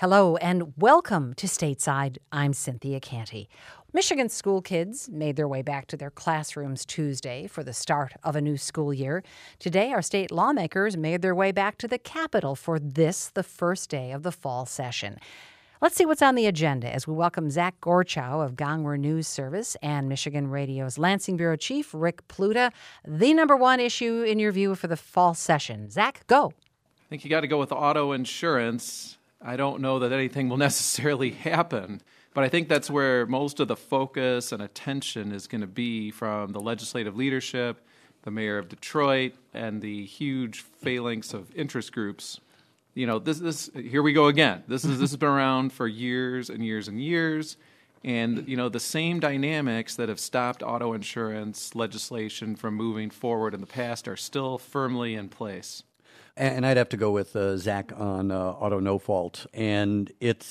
Hello and welcome to Stateside. I'm Cynthia Canty. Michigan school kids made their way back to their classrooms Tuesday for the start of a new school year. Today, our state lawmakers made their way back to the Capitol for this, the first day of the fall session. Let's see what's on the agenda as we welcome Zach Gorchow of Gongwer News Service and Michigan Radio's Lansing Bureau Chief Rick Pluta. The number one issue in your view for the fall session. Zach, go. I think you got to go with auto insurance. I don't know that anything will necessarily happen, but I think that's where most of the focus and attention is going to be from the legislative leadership, the mayor of Detroit, and the huge phalanx of interest groups. You know, this here we go again. This has been around for years and years and years, and you know the same dynamics that have stopped auto insurance legislation from moving forward in the past are still firmly in place. And I'd have to go with Zach on auto no fault. And it's,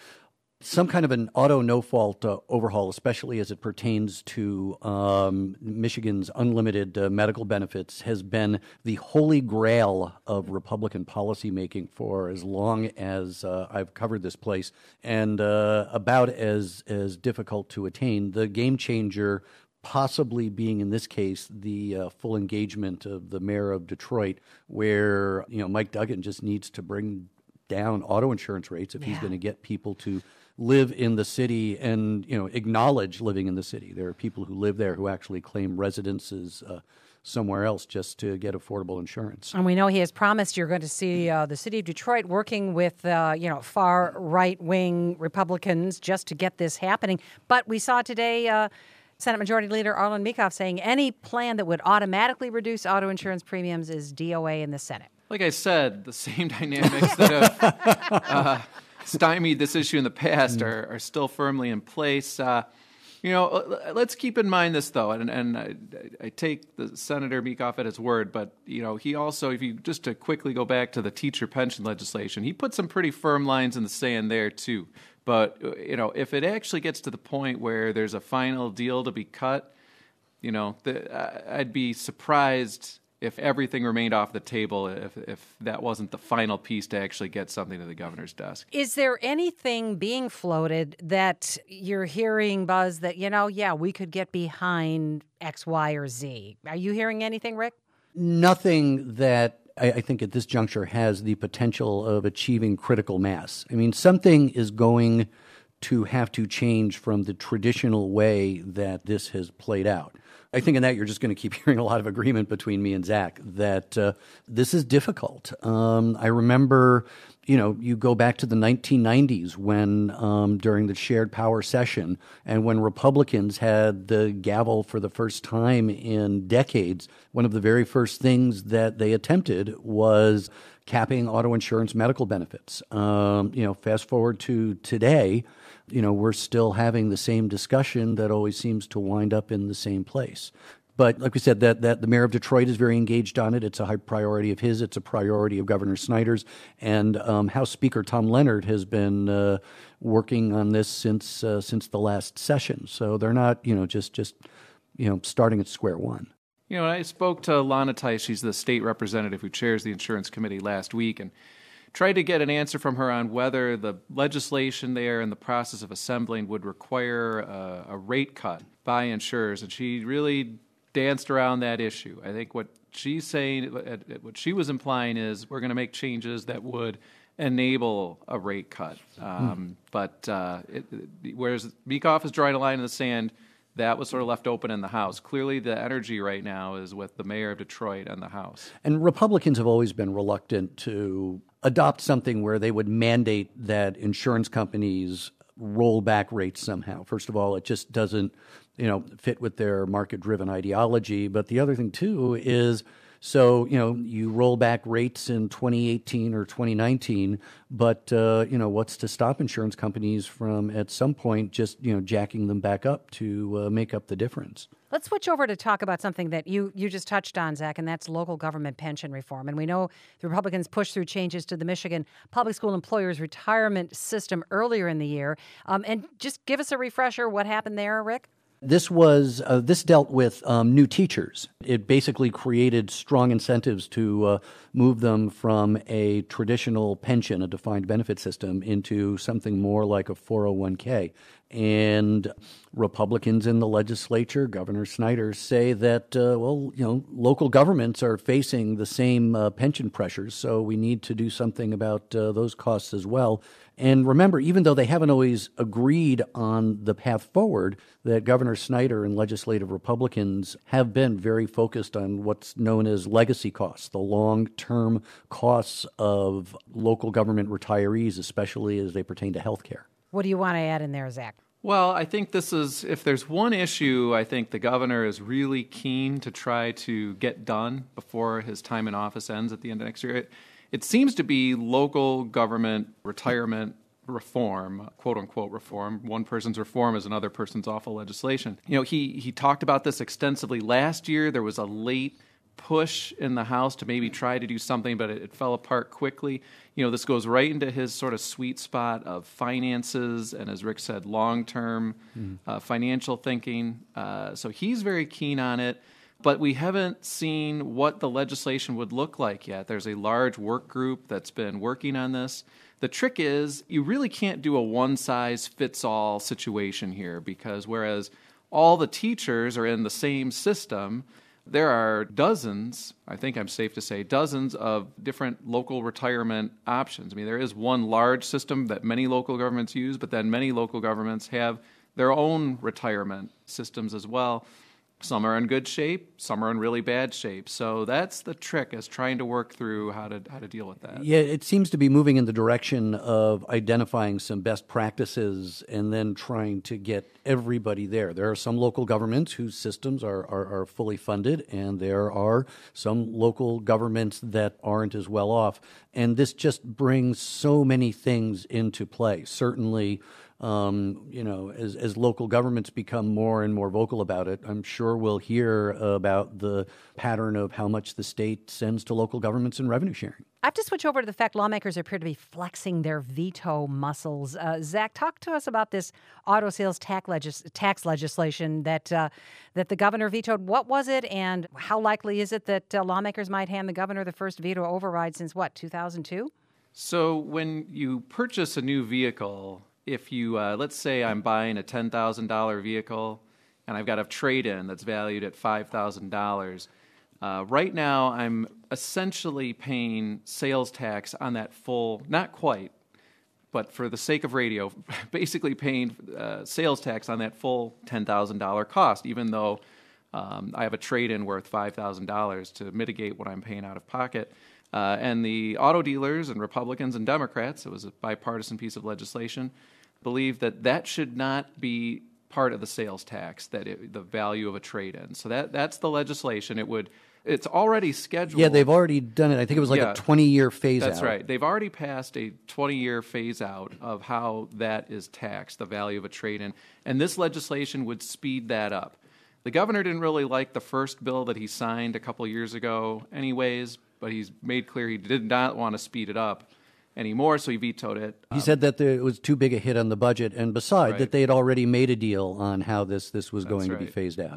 some kind of an auto no fault overhaul, especially as it pertains to Michigan's unlimited medical benefits, has been the holy grail of Republican policymaking for as long as I've covered this place, and about as difficult to attain. The game changer possibly being, in this case, the full engagement of the mayor of Detroit, where Mike Duggan just needs to bring down auto insurance rates if he's going to get people to live in the city and acknowledge living in the city. There are people who live there who actually claim residences somewhere else just to get affordable insurance. And we know he has promised you're going to see the city of Detroit working with far right-wing Republicans just to get this happening. But we saw today Senate Majority Leader Arlen Meekhof saying any plan that would automatically reduce auto insurance premiums is DOA in the Senate. Like I said, the same dynamics that have stymied this issue in the past are still firmly in place. Let's keep in mind this, though, and I take the Senator Meekhof at his word, but, he also, if you just to quickly go back to the teacher pension legislation, he put some pretty firm lines in the sand there, too. But, if it actually gets to the point where there's a final deal to be cut, I'd be surprised if everything remained off the table, if that wasn't the final piece to actually get something to the governor's desk. Is there anything being floated that you're hearing, Buzz, that, we could get behind X, Y, or Z? Are you hearing anything, Rick? Nothing that I think at this juncture has the potential of achieving critical mass. I mean, something is going to have to change from the traditional way that this has played out. I think in that you're just going to keep hearing a lot of agreement between me and Zach that this is difficult. I remember, you go back to the 1990s when during the shared power session and when Republicans had the gavel for the first time in decades, one of the very first things that they attempted was capping auto insurance medical benefits. Fast forward to today, we're still having the same discussion that always seems to wind up in the same place. But like we said, that the mayor of Detroit is very engaged on it. It's a high priority of his. It's a priority of Governor Snyder's. And House Speaker Tom Leonard has been working on this since the last session. So they're not, just starting at square one. I spoke to Lana Tice. She's the state representative who chairs the insurance committee last week, and tried to get an answer from her on whether the legislation there in the process of assembling would require a rate cut by insurers, and she really danced around that issue. I think what she's saying, what she was implying is we're going to make changes that would enable a rate cut. But whereas Meekhof is drawing a line in the sand, that was sort of left open in the House. Clearly, the energy right now is with the mayor of Detroit and the House. And Republicans have always been reluctant to adopt something where they would mandate that insurance companies roll back rates somehow. First of all, it just doesn't, fit with their market-driven ideology. But the other thing, too, is so, you roll back rates in 2018 or 2019, but, what's to stop insurance companies from at some point just, jacking them back up to make up the difference? Let's switch over to talk about something that you just touched on, Zach, and that's local government pension reform. And we know the Republicans pushed through changes to the Michigan Public School Employers Retirement System earlier in the year. And just give us a refresher. What happened there, Rick? This dealt with new teachers. It basically created strong incentives to move them from a traditional pension, a defined benefit system, into something more like a 401k. And Republicans in the legislature, Governor Snyder, say that, local governments are facing the same pension pressures, so we need to do something about those costs as well. And remember, even though they haven't always agreed on the path forward, that Governor Snyder and legislative Republicans have been very focused on what's known as legacy costs, the long-term costs of local government retirees, especially as they pertain to health care. What do you want to add in there, Zach? Well, I think this is, if there's one issue I think the governor is really keen to try to get done before his time in office ends at the end of next year, it seems to be local government retirement reform, quote-unquote reform. One person's reform is another person's awful legislation. He talked about this extensively last year. There was a late push in the House to maybe try to do something, but it fell apart quickly. This goes right into his sort of sweet spot of finances and, as Rick said, long-term financial thinking. So he's very keen on it, but we haven't seen what the legislation would look like yet. There's a large work group that's been working on this. The trick is you really can't do a one-size-fits-all situation here, because whereas all the teachers are in the same system, there are dozens, I think I'm safe to say, dozens of different local retirement options. I mean, there is one large system that many local governments use, but then many local governments have their own retirement systems as well. Some are in good shape, some are in really bad shape. So that's the trick, is trying to work through how to deal with that. Yeah, it seems to be moving in the direction of identifying some best practices and then trying to get everybody there. There are some local governments whose systems are fully funded, and there are some local governments that aren't as well off. And this just brings so many things into play. Certainly, as local governments become more and more vocal about it, I'm sure we'll hear about the pattern of how much the state sends to local governments in revenue sharing. I have to switch over to the fact lawmakers appear to be flexing their veto muscles. Zach, talk to us about this auto sales tax legislation that the governor vetoed. What was it, and how likely is it that lawmakers might hand the governor the first veto override since, 2002? So when you purchase a new vehicle, if you, let's say I'm buying a $10,000 vehicle and I've got a trade-in that's valued at $5,000, right now I'm essentially paying sales tax on that full, not quite, but for the sake of radio, basically paying sales tax on that full $10,000 cost, even though I have a trade-in worth $5,000 to mitigate what I'm paying out of pocket. And the auto dealers and Republicans and Democrats, it was a bipartisan piece of legislation, believe that should not be part of the sales tax, the value of a trade-in. So that's the legislation. It's already scheduled. Yeah, they've already done it. I think it was like a 20-year phase-out. That's right. They've already passed a 20-year phase-out of how that is taxed, the value of a trade-in. And this legislation would speed that up. The governor didn't really like the first bill that he signed a couple years ago anyways, but he's made clear he did not want to speed it up anymore, so he vetoed it. He said that it was too big a hit on the budget, and besides, that they had already made a deal on how this was going to be phased out.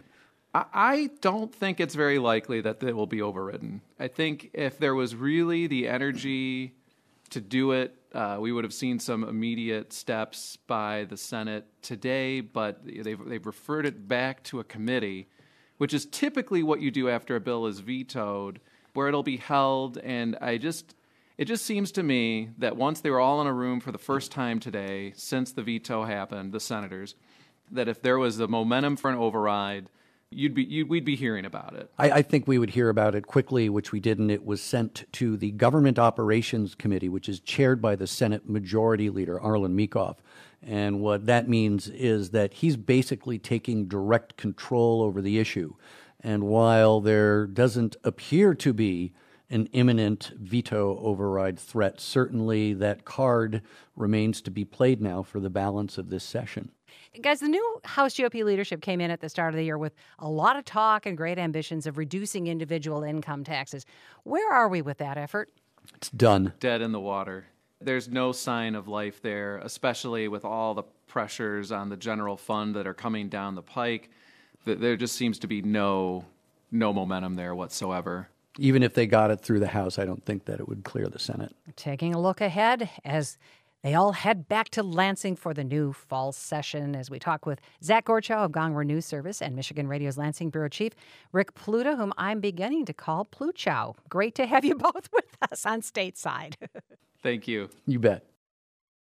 I don't think it's very likely that it will be overridden. I think if there was really the energy to do it, we would have seen some immediate steps by the Senate today, but they've referred it back to a committee, which is typically what you do after a bill is vetoed, where it'll be held. And it just seems to me that once they were all in a room for the first time today, since the veto happened, the senators, that if there was the momentum for an override, we'd be hearing about it. I think we would hear about it quickly, which we didn't. It was sent to the Government Operations Committee, which is chaired by the Senate Majority Leader, Arlen Meekhoff. And what that means is that he's basically taking direct control over the issue. And while there doesn't appear to be an imminent veto override threat, certainly that card remains to be played now for the balance of this session. Guys, the new House GOP leadership came in at the start of the year with a lot of talk and great ambitions of reducing individual income taxes. Where are we with that effort? It's done. Dead in the water. There's no sign of life there, especially with all the pressures on the general fund that are coming down the pike. There just seems to be no momentum there whatsoever. Even if they got it through the House, I don't think that it would clear the Senate. Taking a look ahead as they all head back to Lansing for the new fall session as we talk with Zach Gorchow of Gongwer News Service and Michigan Radio's Lansing Bureau Chief Rick Pluta, whom I'm beginning to call Pluchow. Great to have you both with us on Stateside. Thank you. You bet.